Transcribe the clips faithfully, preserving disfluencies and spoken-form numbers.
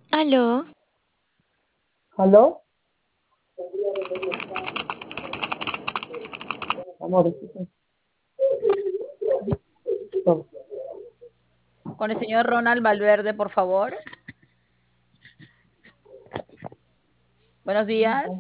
¿Aló? ¿Aló? Amor, escucha. Con el señor Ronald Valverde, por favor. Buenos días.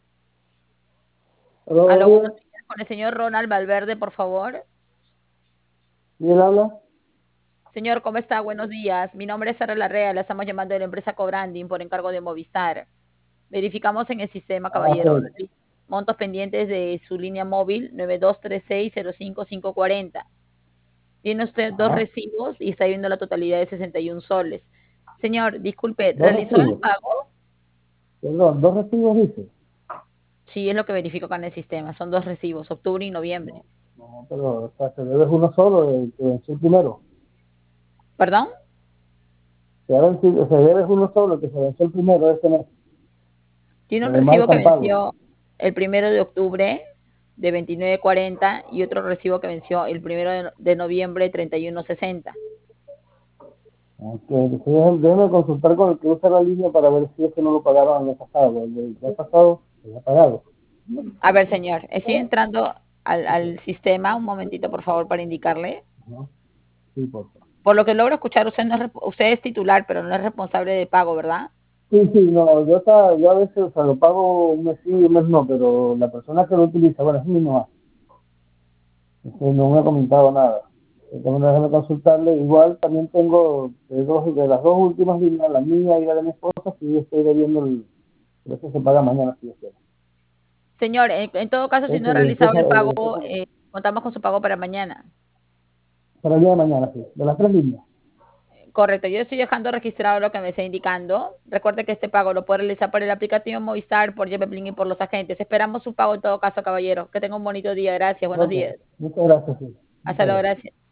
¿Aló, Aló, buenos Gabriel? días. Con el señor Ronald Valverde, por favor. ¿Y él habla? Señor, ¿cómo está? Buenos días. Mi nombre es Sara Larrea. La estamos llamando de la empresa Cobranding por encargo de Movistar. Verificamos en el sistema, Ah, ok. caballero, montos pendientes de su línea móvil nueve dos tres seis cero cinco cinco cuatro cero. Tiene usted dos Ajá. recibos y está viendo la totalidad de sesenta y uno soles. Señor, disculpe, Dos ¿realizó el recibos. pago? Perdón, dos recibos dice. Sí, es lo que verifico acá en el sistema. Son dos recibos, octubre y noviembre. No, no, pero o sea, se debe uno solo, el que venció el primero. ¿Perdón? Se debe, se debe uno solo, el que se venció el primero de este mes. Tiene Lo un demás recibo que están pagos. venció el primero de octubre de veintinueve cuarenta y otro recibo que venció el primero de, de noviembre treinta y uno sesenta. Ok, déjeme, déjeme consultar con el que usa la línea para ver si es que no lo pagaron el mes pasado. El del mes pasado, se ha pagado. A ver, señor, estoy entrando al, al sistema. Un momentito, por favor, para indicarle. ¿No? Sí, por favor. Por lo que logro escuchar, usted, no es, usted es titular, pero no es responsable de pago, ¿verdad? Sí, sí, no, yo, está, yo a veces, o sea, lo pago un mes sí, un mes no, pero la persona que lo utiliza, bueno, es mi mamá. Este, no me ha comentado nada. Tengo que consultarle. Igual también tengo de, dos, de las dos últimas líneas, la mía y la de mi esposa, si yo estoy debiendo el, eso se paga mañana si Dios quiere. Señor, en, en todo caso, si no ha Entonces, le realizado empieza, el eh, pago, empieza eh, contamos con su pago para mañana. para el día de mañana, sí, de las tres líneas. Correcto, yo estoy dejando registrado lo que me está indicando. Recuerde que este pago lo puede realizar por el aplicativo Movistar, por JetBlue y por los agentes. Esperamos su pago en todo caso, caballero. Que tenga un bonito día. Gracias. Buenos Ok, días. muchas gracias, sí. Hasta Muchas luego. gracias. Gracias.